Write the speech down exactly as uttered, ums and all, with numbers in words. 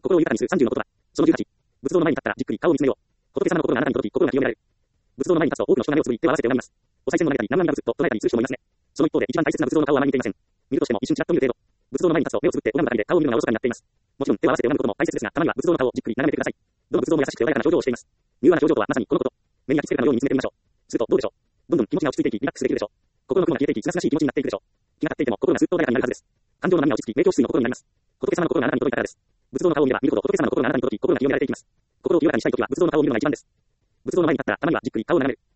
心を豊かにするさんじゅうの言葉。そのじゅうはち。仏像の前に立ったらじっくり顔を見つめよう。仏様の心があなたに届き、心が清められる。仏像の前に立つと多くの人が目をつぶり手を合わせて拝みます。お賽銭の投げたり南無阿弥陀仏と唱えたりする人もいますね。その一方で一番大切な仏像の顔はあまり見ていません。見るとしても一瞬ちらっと見る程度。仏像の前に立つと目をつぶって拝むばかりで顔を見るのがおろそかになっています。もちろん手を合わせて拝むことも大切ですが、たまには仏像の顔をじっくり眺めてください。どの仏像も優しくて穏やかな表情をしています。柔和な表情とはまさにこのこと。目に焼き付けるかのように見つめてみましょう。するとどうでしょう。どんどん気持ちが落ち着いていき、リラックスできるでしょう。心の雲が消えていき、すがすがしい気持ちになっていくでしょう。気が立っていても心がずっと穏やかになるはずです。感情の波が落ち着き、明鏡止水の心になります。仏様の心があなたに届いたからです。仏像の顔を見れば見るほど仏様の心があなたに届き、心が清められていきます。心を清らかにしたいときは仏像の顔を見るのが一番です。仏像の前に立ったらたまにはじっくり顔を眺める。